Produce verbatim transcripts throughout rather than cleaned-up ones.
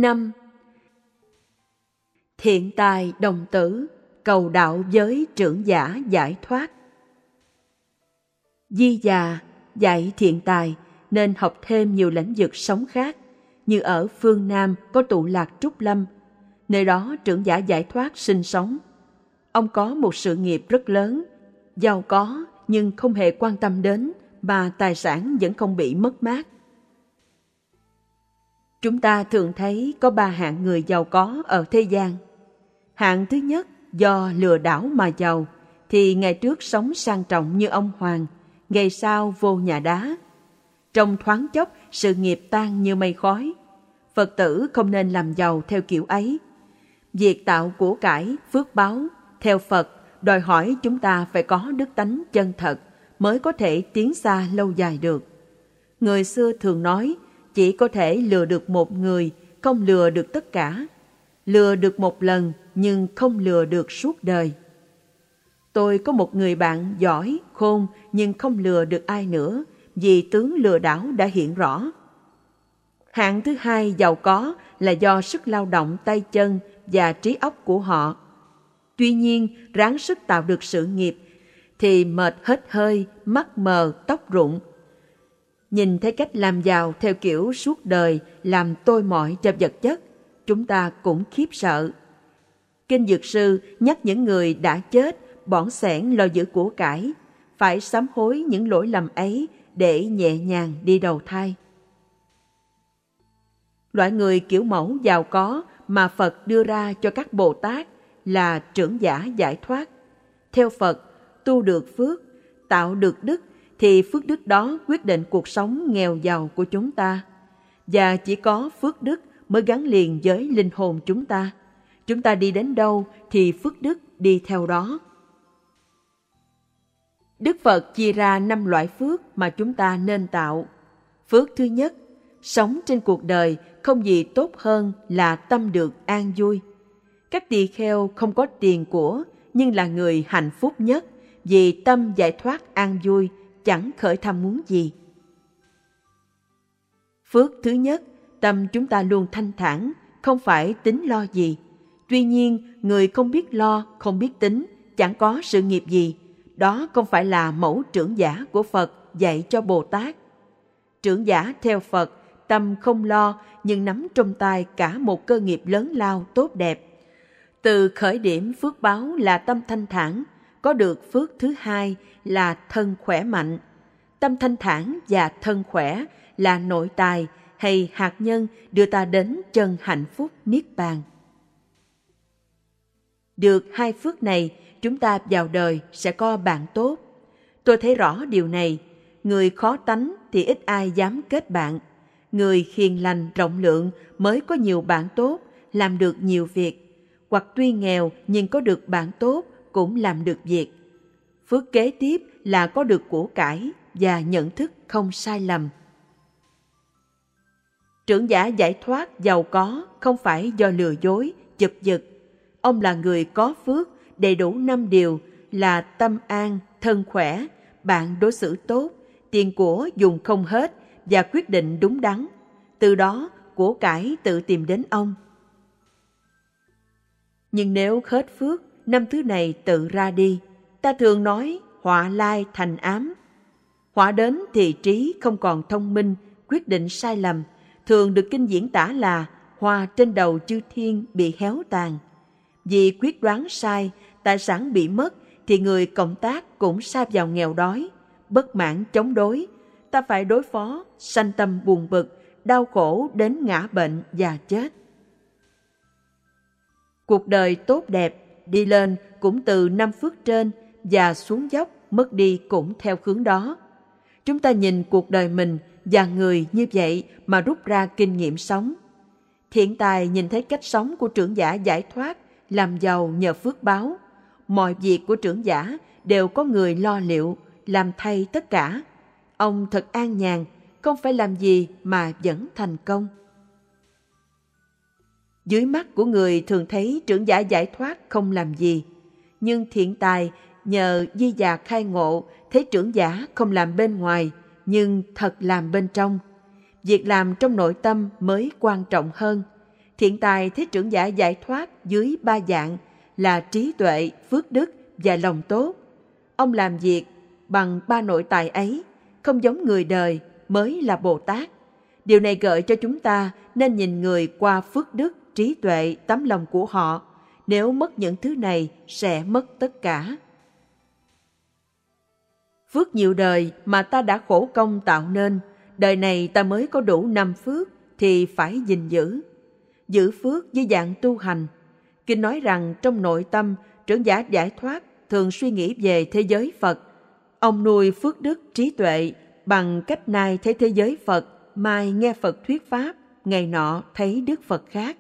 năm. Thiện tài đồng tử, cầu đạo với trưởng giả giải thoát. Di già dạy thiện tài nên học thêm nhiều lĩnh vực sống khác, như ở phương Nam có tụ lạc Trúc Lâm, nơi đó trưởng giả giải thoát sinh sống. Ông có một sự nghiệp rất lớn, giàu có nhưng không hề quan tâm đến, mà tài sản vẫn không bị mất mát. Chúng ta thường thấy có ba hạng người giàu có ở thế gian. Hạng thứ nhất do lừa đảo mà giàu, thì ngày trước sống sang trọng như ông Hoàng, ngày sau vô nhà đá. Trong thoáng chốc sự nghiệp tan như mây khói. Phật tử không nên làm giàu theo kiểu ấy. Việc tạo của cải, phước báo, theo Phật đòi hỏi chúng ta phải có đức tánh chân thật mới có thể tiến xa lâu dài được. Người xưa thường nói, chỉ có thể lừa được một người, không lừa được tất cả. Lừa được một lần, nhưng không lừa được suốt đời. Tôi có một người bạn giỏi, khôn, nhưng không lừa được ai nữa, vì tướng lừa đảo đã hiện rõ. Hạng thứ hai giàu có là do sức lao động tay chân và trí óc của họ. Tuy nhiên, ráng sức tạo được sự nghiệp, thì mệt hết hơi, mắt mờ, tóc rụng. Nhìn thấy cách làm giàu theo kiểu suốt đời, làm tôi mỏi cho vật chất, chúng ta cũng khiếp sợ. Kinh Dược Sư nhắc những người đã chết, bỏng sẻn lo giữ của cải, phải sám hối những lỗi lầm ấy để nhẹ nhàng đi đầu thai. Loại người kiểu mẫu giàu có mà Phật đưa ra cho các Bồ Tát là trưởng giả giải thoát. Theo Phật, tu được phước, tạo được đức, thì phước đức đó quyết định cuộc sống nghèo giàu của chúng ta. Và chỉ có phước đức mới gắn liền với linh hồn chúng ta. Chúng ta đi đến đâu thì phước đức đi theo đó. Đức Phật chia ra năm loại phước mà chúng ta nên tạo. Phước thứ nhất, sống trên cuộc đời không gì tốt hơn là tâm được an vui. Các tỳ kheo không có tiền của, nhưng là người hạnh phúc nhất, vì tâm giải thoát an vui, chẳng khởi tham muốn gì. Phước thứ nhất, tâm chúng ta luôn thanh thản, không phải tính lo gì. Tuy nhiên, người không biết lo, không biết tính, chẳng có sự nghiệp gì. Đó không phải là mẫu trưởng giả của Phật dạy cho Bồ Tát. Trưởng giả theo Phật, tâm không lo, nhưng nắm trong tay cả một cơ nghiệp lớn lao tốt đẹp. Từ khởi điểm phước báo là tâm thanh thản, có được phước thứ hai là thân khỏe mạnh. Tâm thanh thản và thân khỏe là nội tài hay hạt nhân đưa ta đến chân hạnh phúc niết bàn. Được hai phước này, chúng ta vào đời sẽ có bạn tốt. Tôi thấy rõ điều này. Người khó tánh thì ít ai dám kết bạn. Người hiền lành rộng lượng mới có nhiều bạn tốt, làm được nhiều việc. Hoặc tuy nghèo nhưng có được bạn tốt cũng làm được việc. Phước kế tiếp là có được của cải và nhận thức không sai lầm. Trưởng giả giải thoát giàu có không phải do lừa dối, chụp giật. Ông là người có phước, đầy đủ năm điều là tâm an, thân khỏe, bạn đối xử tốt, tiền của dùng không hết và quyết định đúng đắn. Từ đó, của cải tự tìm đến ông. Nhưng nếu hết phước, năm thứ này tự ra đi. Ta thường nói họa lai thành ám. Họa đến thì trí không còn thông minh, quyết định sai lầm, thường được kinh diễn tả là hoa trên đầu chư thiên bị héo tàn. Vì quyết đoán sai, tài sản bị mất, thì người cộng tác cũng sa vào nghèo đói, bất mãn chống đối. Ta phải đối phó, sanh tâm buồn bực, đau khổ đến ngã bệnh và chết. Cuộc đời tốt đẹp, đi lên cũng từ năm phước trên, và xuống dốc, mất đi cũng theo hướng đó. Chúng ta nhìn cuộc đời mình và người như vậy mà rút ra kinh nghiệm sống. Thiện tài nhìn thấy cách sống của trưởng giả giải thoát, làm giàu nhờ phước báo. Mọi việc của trưởng giả đều có người lo liệu, làm thay tất cả. Ông thật an nhàn, không phải làm gì mà vẫn thành công. Dưới mắt của người thường thấy trưởng giả giải thoát không làm gì. Nhưng thiện tài nhờ di già khai ngộ, thấy trưởng giả không làm bên ngoài, nhưng thật làm bên trong. Việc làm trong nội tâm mới quan trọng hơn. Thiện tài thấy trưởng giả giải thoát dưới ba dạng là trí tuệ, phước đức và lòng tốt. Ông làm việc bằng ba nội tài ấy, không giống người đời, mới là Bồ Tát. Điều này gợi cho chúng ta nên nhìn người qua phước đức, trí tuệ, tấm lòng của họ. Nếu mất những thứ này, sẽ mất tất cả. Phước nhiều đời mà ta đã khổ công tạo nên, đời này ta mới có đủ năm phước thì phải gìn giữ. Giữ phước dưới dạng tu hành. Kinh nói rằng trong nội tâm, trưởng giả giải thoát thường suy nghĩ về thế giới Phật. Ông nuôi phước đức trí tuệ bằng cách nay thấy thế giới Phật, mai nghe Phật thuyết pháp, ngày nọ thấy Đức Phật khác.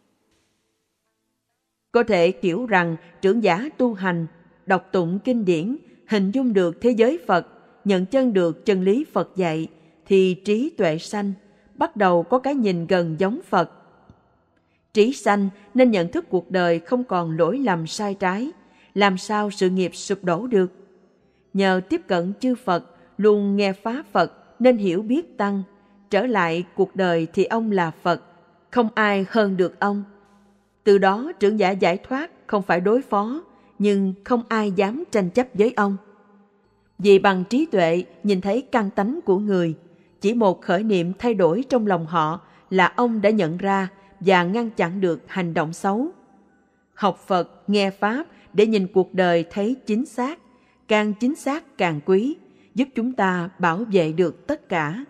Có thể hiểu rằng trưởng giả tu hành, đọc tụng kinh điển, hình dung được thế giới Phật, nhận chân được chân lý Phật dạy, thì trí tuệ sanh, bắt đầu có cái nhìn gần giống Phật. Trí sanh nên nhận thức cuộc đời không còn lỗi lầm sai trái, làm sao sự nghiệp sụp đổ được. Nhờ tiếp cận chư Phật, luôn nghe pháp Phật nên hiểu biết tăng, trở lại cuộc đời thì ông là Phật, không ai hơn được ông. Từ đó trưởng giả giải thoát không phải đối phó, nhưng không ai dám tranh chấp với ông. Vì bằng trí tuệ nhìn thấy căn tánh của người, chỉ một khởi niệm thay đổi trong lòng họ là ông đã nhận ra và ngăn chặn được hành động xấu. Học Phật, nghe Pháp để nhìn cuộc đời thấy chính xác, càng chính xác càng quý, giúp chúng ta bảo vệ được tất cả.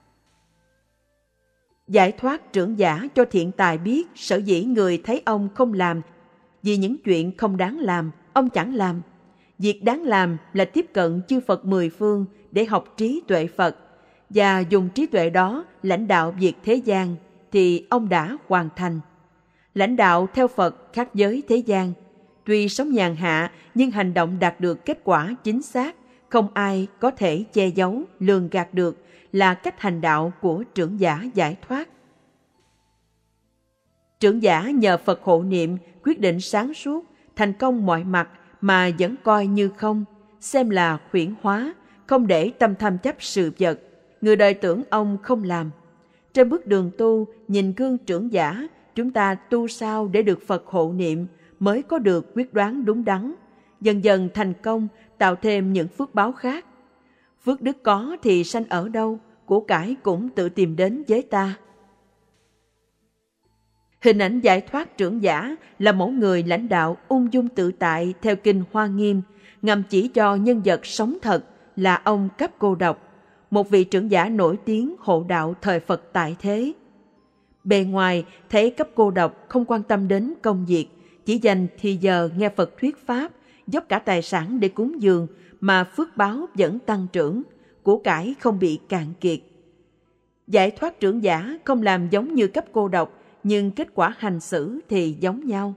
Giải thoát trưởng giả cho thiện tài biết sở dĩ người thấy ông không làm, vì những chuyện không đáng làm, ông chẳng làm. Việc đáng làm là tiếp cận chư Phật mười phương để học trí tuệ Phật, và dùng trí tuệ đó lãnh đạo việc thế gian, thì ông đã hoàn thành. Lãnh đạo theo Phật khác với thế gian, tuy sống nhàn hạ nhưng hành động đạt được kết quả chính xác, không ai có thể che giấu, lường gạt được, là cách hành đạo của trưởng giả giải thoát. Trưởng giả nhờ Phật hộ niệm quyết định sáng suốt, thành công mọi mặt mà vẫn coi như không, xem là huyễn hóa, không để tâm tham chấp sự vật. Người đời tưởng ông không làm. Trên bước đường tu, nhìn gương trưởng giả, chúng ta tu sao để được Phật hộ niệm mới có được quyết đoán đúng đắn, dần dần thành công, tạo thêm những phước báo khác. Phước đức có thì sanh ở đâu, của cải cũng tự tìm đến với ta. Hình ảnh giải thoát trưởng giả là mẫu người lãnh đạo ung dung tự tại theo kinh Hoa Nghiêm, ngầm chỉ cho nhân vật sống thật là ông Cấp Cô Độc, một vị trưởng giả nổi tiếng hộ đạo thời Phật tại thế. Bề ngoài thấy Cấp Cô Độc không quan tâm đến công việc, chỉ dành thì giờ nghe Phật thuyết pháp, dốc cả tài sản để cúng dường mà phước báo vẫn tăng trưởng, của cải không bị cạn kiệt. Giải thoát trưởng giả không làm giống như Cấp Cô Độc, nhưng kết quả hành xử thì giống nhau.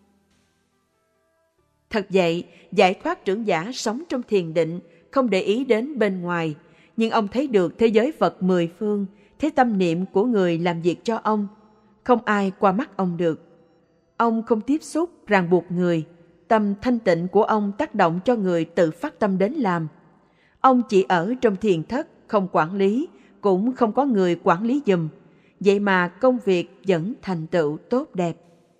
Thật vậy, giải thoát trưởng giả sống trong thiền định, không để ý đến bên ngoài, nhưng ông thấy được thế giới Phật mười phương, thấy tâm niệm của người làm việc cho ông, không ai qua mắt ông được. Ông không tiếp xúc, ràng buộc người, tâm thanh tịnh của ông tác động cho người tự phát tâm đến làm. Ông chỉ ở trong thiền thất, không quản lý, cũng không có người quản lý giùm, vậy mà công việc vẫn thành tựu tốt đẹp.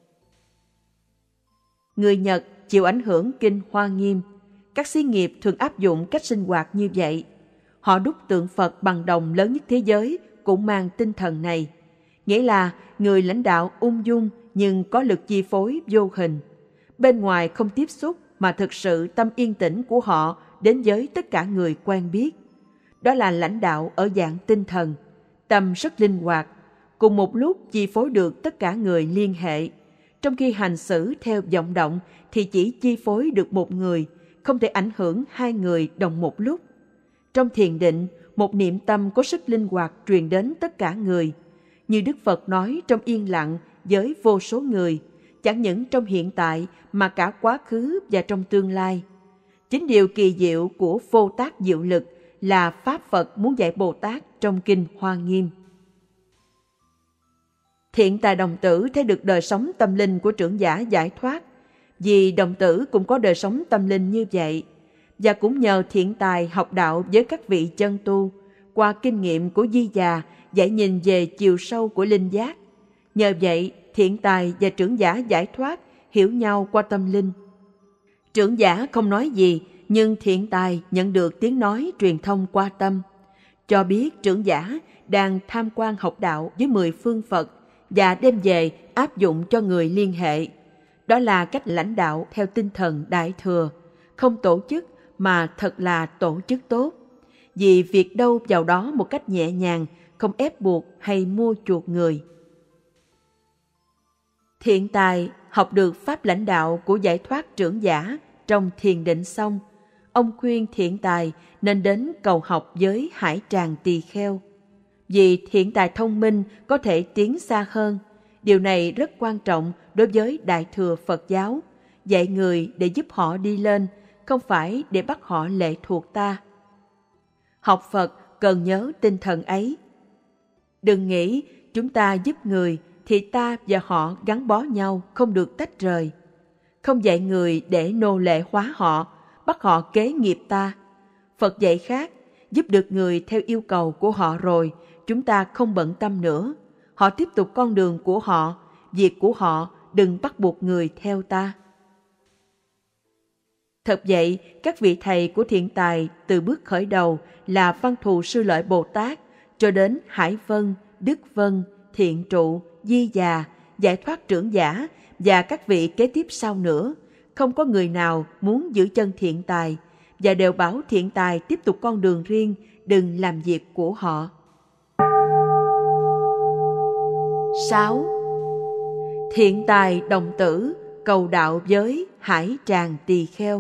Người Nhật chịu ảnh hưởng kinh Hoa Nghiêm, các xí nghiệp thường áp dụng cách sinh hoạt như vậy. Họ đúc tượng Phật bằng đồng lớn nhất thế giới cũng mang tinh thần này, nghĩa là người lãnh đạo ung dung nhưng có lực chi phối vô hình. Bên ngoài không tiếp xúc mà thực sự tâm yên tĩnh của họ đến với tất cả người quen biết. Đó là lãnh đạo ở dạng tinh thần, tâm rất linh hoạt, cùng một lúc chi phối được tất cả người liên hệ. Trong khi hành xử theo vọng động thì chỉ chi phối được một người, không thể ảnh hưởng hai người đồng một lúc. Trong thiền định, một niệm tâm có sức linh hoạt truyền đến tất cả người. Như Đức Phật nói trong yên lặng với vô số người, chẳng những trong hiện tại mà cả quá khứ và trong tương lai. Chính điều kỳ diệu của vô tác diệu lực là Pháp Phật muốn dạy Bồ Tát trong kinh Hoa Nghiêm. Thiện tài đồng tử thấy được đời sống tâm linh của trưởng giả giải thoát, vì đồng tử cũng có đời sống tâm linh như vậy, và cũng nhờ thiện tài học đạo với các vị chân tu, qua kinh nghiệm của Di Già giải nhìn về chiều sâu của linh giác. Nhờ vậy, thiện tài và trưởng giả giải thoát hiểu nhau qua tâm linh. Trưởng giả không nói gì, nhưng thiện tài nhận được tiếng nói truyền thông qua tâm, cho biết trưởng giả đang tham quan học đạo với mười phương Phật và đem về áp dụng cho người liên hệ. Đó là cách lãnh đạo theo tinh thần Đại Thừa, không tổ chức mà thật là tổ chức tốt. Vì việc đâu vào đó một cách nhẹ nhàng, không ép buộc hay mua chuộc người. Thiện tài học được pháp lãnh đạo của giải thoát trưởng giả trong thiền định xong, ông khuyên thiện tài nên đến cầu học với Hải Tràng Tỳ Kheo. Vì thiện tài thông minh có thể tiến xa hơn. Điều này rất quan trọng đối với Đại Thừa Phật giáo, dạy người để giúp họ đi lên, không phải để bắt họ lệ thuộc ta. Học Phật cần nhớ tinh thần ấy. Đừng nghĩ chúng ta giúp người thì ta và họ gắn bó nhau, không được tách rời. Không dạy người để nô lệ hóa họ, bắt họ kế nghiệp ta. Phật dạy khác, giúp được người theo yêu cầu của họ rồi, chúng ta không bận tâm nữa. Họ tiếp tục con đường của họ, việc của họ, đừng bắt buộc người theo ta. Thật vậy, các vị thầy của thiện tài từ bước khởi đầu là Văn Thù Sư Lợi Bồ Tát cho đến Hải Vân, Đức Vân, Thiện Trụ, Di Già, Giải Thoát Trưởng Giả và các vị kế tiếp sau nữa, không có người nào muốn giữ chân thiện tài và đều bảo thiện tài tiếp tục con đường riêng, đừng làm việc của họ. sáu. Thiện tài đồng tử cầu đạo với Hải Tràng Tỳ Kheo.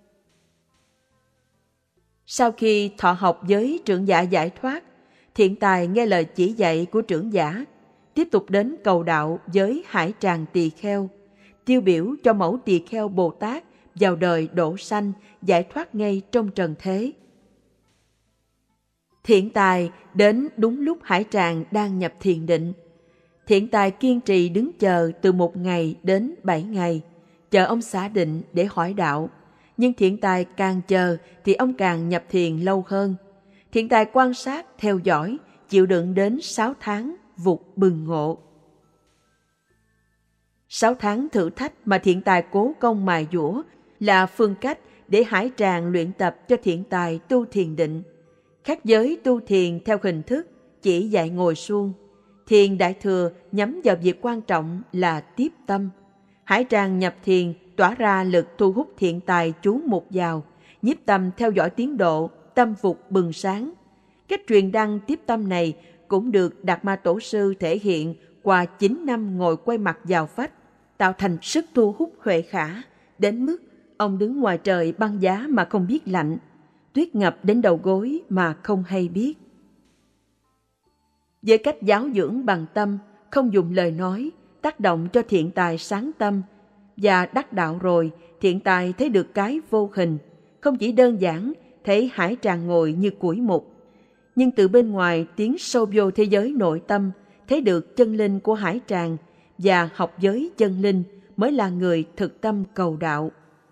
Sau khi thọ học với trưởng giả giải thoát, thiện tài nghe lời chỉ dạy của trưởng giả, tiếp tục đến cầu đạo với Hải Tràng Tỳ Kheo, tiêu biểu cho mẫu Tỳ Kheo Bồ Tát vào đời độ sanh, giải thoát ngay trong trần thế. Thiện tài đến đúng lúc Hải Tràng đang nhập thiền định. Thiện tài kiên trì đứng chờ từ một ngày đến bảy ngày, chờ ông xả định để hỏi đạo. Nhưng thiện tài càng chờ thì ông càng nhập thiền lâu hơn. Thiện tài quan sát, theo dõi, chịu đựng đến sáu tháng, vụt bừng ngộ. Sáu tháng thử thách mà thiện tài cố công mài dũa là phương cách để Hải Tràng luyện tập cho thiện tài tu thiền định. Khác với tu thiền theo hình thức chỉ dạy ngồi suông, thiền Đại Thừa nhắm vào việc quan trọng là tiếp tâm. Hải Tràng nhập thiền tỏa ra lực thu hút thiện tài chú mục vào, nhiếp tâm theo dõi tiến độ, tâm vụt bừng sáng. Cách truyền đăng tiếp tâm này cũng được Đạt Ma Tổ Sư thể hiện qua chín năm ngồi quay mặt vào vách, tạo thành sức thu hút huệ khả, đến mức ông đứng ngoài trời băng giá mà không biết lạnh, tuyết ngập đến đầu gối mà không hay biết. Với cách giáo dưỡng bằng tâm, không dùng lời nói, tác động cho thiện tài sáng tâm, và đắc đạo rồi, thiện tài thấy được cái vô hình, không chỉ đơn giản thấy Hải Tràng ngồi như củi mục, nhưng từ bên ngoài tiến sâu vô thế giới nội tâm, thấy được chân linh của Hải Tràng, và học giới chân linh mới là người thực tâm cầu đạo.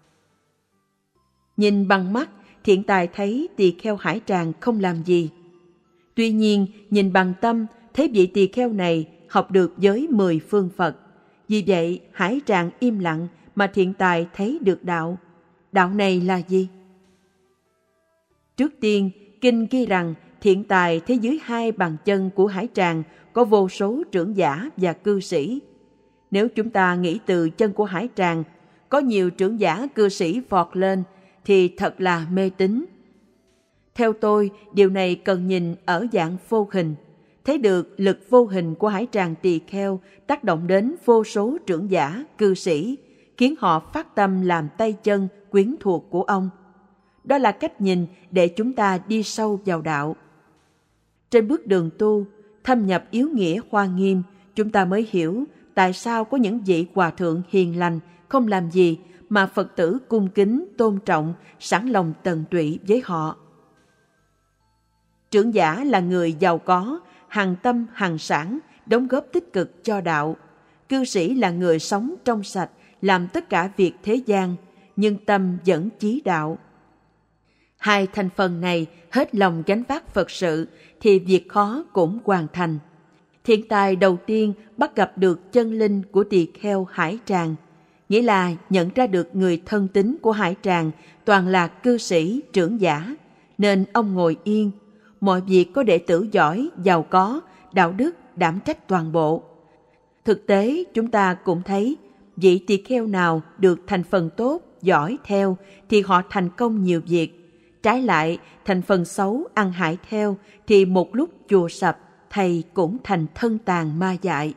Nhìn bằng mắt, thiện tài thấy tỳ kheo Hải Tràng không làm gì. Tuy nhiên, nhìn bằng tâm, thấy vị tỳ kheo này học được giới mười phương Phật. Vì vậy, Hải Tràng im lặng mà thiện tài thấy được đạo. Đạo này là gì? Trước tiên, kinh ghi rằng thiện tài thấy dưới hai bàn chân của Hải Tràng có vô số trưởng giả và cư sĩ. Nếu chúng ta nghĩ từ chân của Hải Tràng có nhiều trưởng giả cư sĩ vọt lên thì thật là mê tín. Theo tôi, điều này cần nhìn ở dạng vô hình, thấy được lực vô hình của Hải Tràng Tỳ Kheo tác động đến vô số trưởng giả, cư sĩ, khiến họ phát tâm làm tay chân quyến thuộc của ông. Đó là cách nhìn để chúng ta đi sâu vào đạo. Trên bước đường tu, thâm nhập yếu nghĩa Hoa Nghiêm, chúng ta mới hiểu tại sao có những vị hòa thượng hiền lành không làm gì mà Phật tử cung kính, tôn trọng, sẵn lòng tận tụy với họ. Trưởng giả là người giàu có, hằng tâm hằng sản, đóng góp tích cực cho đạo. Cư sĩ là người sống trong sạch, làm tất cả việc thế gian, nhưng tâm vẫn chí đạo. Hai thành phần này hết lòng gánh vác Phật sự thì việc khó cũng hoàn thành. Thiện tài đầu tiên bắt gặp được chân linh của tỳ kheo Hải Tràng, nghĩa là nhận ra được người thân tín của Hải Tràng toàn là cư sĩ, trưởng giả, nên ông ngồi yên. Mọi việc có đệ tử giỏi, giàu có, đạo đức đảm trách toàn bộ. Thực tế chúng ta cũng thấy, vị tỳ kheo nào được thành phần tốt, giỏi theo thì họ thành công nhiều việc. Trái lại, thành phần xấu ăn hại theo thì một lúc chùa sập, thầy cũng thành thân tàn ma dại.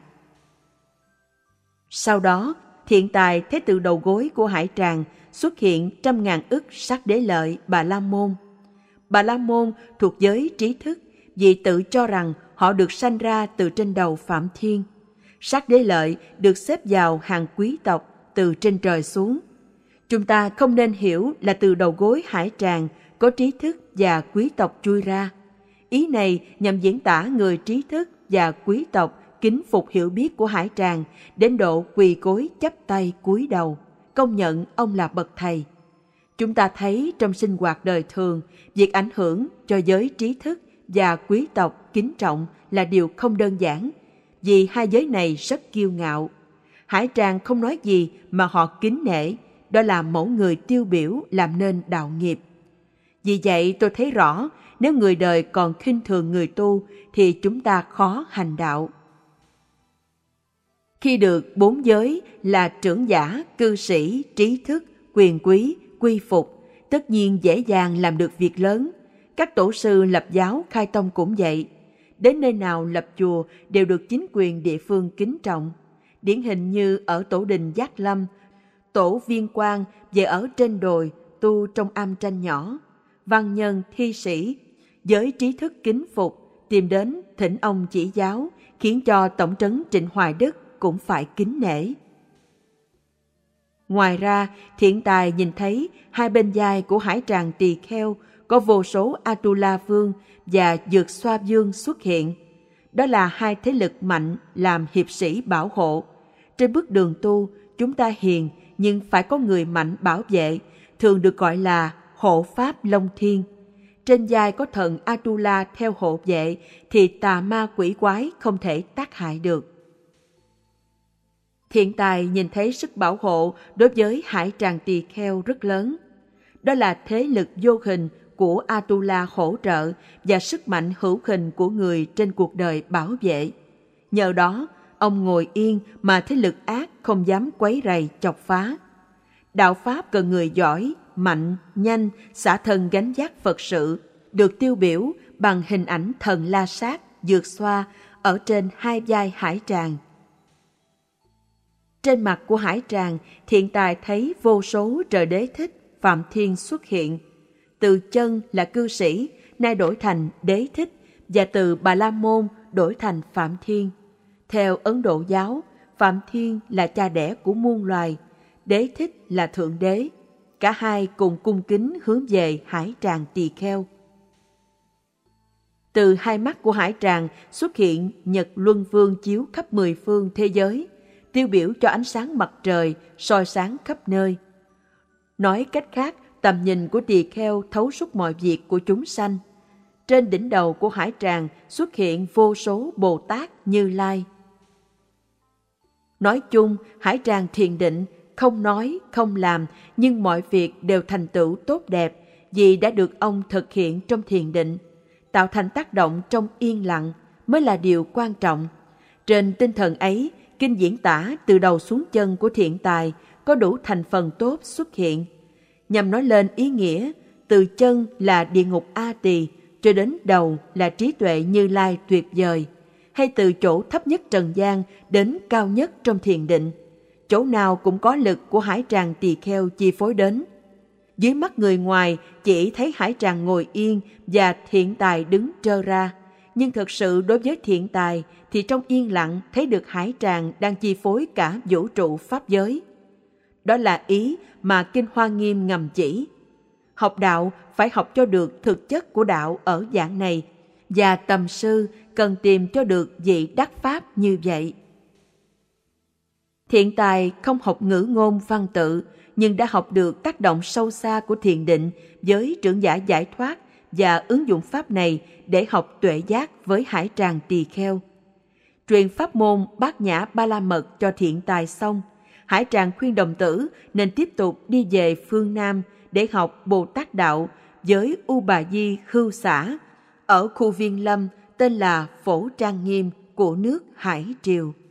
Sau đó, thiện tài thấy từ đầu gối của Hải Tràng xuất hiện trăm ngàn ức Sắc Đế Lợi Bà La Môn. Bà La Môn thuộc giới trí thức vì tự cho rằng họ được sanh ra từ trên đầu Phạm Thiên. Sắc Đế Lợi được xếp vào hàng quý tộc từ trên trời xuống. Chúng ta không nên hiểu là từ đầu gối Hải Tràng có trí thức và quý tộc chui ra. Ý này nhằm diễn tả người trí thức và quý tộc kính phục hiểu biết của Hải Tràng đến độ quỳ gối chắp tay cúi đầu, công nhận ông là bậc thầy. Chúng ta thấy trong sinh hoạt đời thường, việc ảnh hưởng cho giới trí thức và quý tộc kính trọng là điều không đơn giản, vì hai giới này rất kiêu ngạo. Hải Tràng không nói gì mà họ kính nể, đó là mẫu người tiêu biểu làm nên đạo nghiệp. Vì vậy tôi thấy rõ, nếu người đời còn khinh thường người tu thì chúng ta khó hành đạo. Khi được bốn giới là trưởng giả, cư sĩ, trí thức, quyền quý, quy phục, tất nhiên dễ dàng làm được việc lớn. Các tổ sư lập giáo khai tông cũng vậy. Đến nơi nào lập chùa đều được chính quyền địa phương kính trọng. Điển hình như ở tổ đình Giác Lâm, tổ Viên Quang về ở trên đồi tu trong am tranh nhỏ. Văn nhân, thi sĩ, giới trí thức kính phục, tìm đến thỉnh ông chỉ giáo, khiến cho tổng trấn Trịnh Hoài Đức cũng phải kính nể. Ngoài ra, thiện tài nhìn thấy hai bên vai của Hải Tràng tỳ kheo có vô số Atula Vương và Dược Xoa Vương xuất hiện. Đó là hai thế lực mạnh làm hiệp sĩ bảo hộ. Trên bước đường tu, chúng ta hiền nhưng phải có người mạnh bảo vệ, thường được gọi là hộ pháp Long Thiên. Trên vai có thần Atula theo hộ vệ thì tà ma quỷ quái không thể tác hại được. Thiện tài nhìn thấy sức bảo hộ đối với Hải Tràng tỳ kheo rất lớn. Đó là thế lực vô hình của Atula hỗ trợ và sức mạnh hữu hình của người trên cuộc đời bảo vệ. Nhờ đó, ông ngồi yên mà thế lực ác không dám quấy rầy chọc phá. Đạo Pháp cần người giỏi, mạnh, nhanh, xả thân gánh vác Phật sự, được tiêu biểu bằng hình ảnh thần La Sát, Dược Xoa ở trên hai vai Hải Tràng. Trên mặt của Hải Tràng, thiện tài thấy vô số trời Đế Thích, Phạm Thiên xuất hiện. Từ chân là cư sĩ, nay đổi thành Đế Thích, và từ Bà La Môn đổi thành Phạm Thiên. Theo Ấn Độ giáo, Phạm Thiên là cha đẻ của muôn loài, Đế Thích là Thượng Đế. Cả hai cùng cung kính hướng về Hải Tràng tỳ kheo. Từ hai mắt của Hải Tràng xuất hiện Nhật Luân Vương chiếu khắp mười phương thế giới, tiêu biểu cho ánh sáng mặt trời soi sáng khắp nơi. Nói cách khác, tầm nhìn của tỳ kheo thấu suốt mọi việc của chúng sanh. Trên đỉnh đầu của Hải Tràng xuất hiện vô số Bồ Tát Như Lai. Nói chung, Hải Tràng thiền định, không nói, không làm, nhưng mọi việc đều thành tựu tốt đẹp vì đã được ông thực hiện trong thiền định. Tạo thành tác động trong yên lặng mới là điều quan trọng. Trên tinh thần ấy, kinh diễn tả từ đầu xuống chân của thiện tài có đủ thành phần tốt xuất hiện, nhằm nói lên ý nghĩa từ chân là địa ngục A Tỳ cho đến đầu là trí tuệ Như Lai tuyệt vời, hay từ chỗ thấp nhất trần gian đến cao nhất trong thiền định, chỗ nào cũng có lực của Hải Tràng tỳ kheo chi phối đến. Dưới mắt người ngoài chỉ thấy Hải Tràng ngồi yên và thiện tài đứng trơ ra, nhưng thật sự đối với thiện tài thì trong yên lặng thấy được Hải Tràng đang chi phối cả vũ trụ pháp giới. Đó là ý mà Kinh Hoa Nghiêm ngầm chỉ. Học đạo phải học cho được thực chất của đạo ở dạng này, và tầm sư cần tìm cho được vị đắc pháp như vậy. Thiện tài không học ngữ ngôn văn tự, nhưng đã học được tác động sâu xa của thiền định với trưởng giả giải thoát và ứng dụng pháp này để học tuệ giác với Hải Tràng tỳ kheo. truyền pháp môn Bát Nhã Ba La Mật cho thiện tài xong, Hải Tràng khuyên đồng tử nên tiếp tục đi về phương Nam để học Bồ Tát Đạo với U Bà Di Khưu Xã ở khu Viên Lâm tên là Phổ Trang Nghiêm của nước Hải Triều.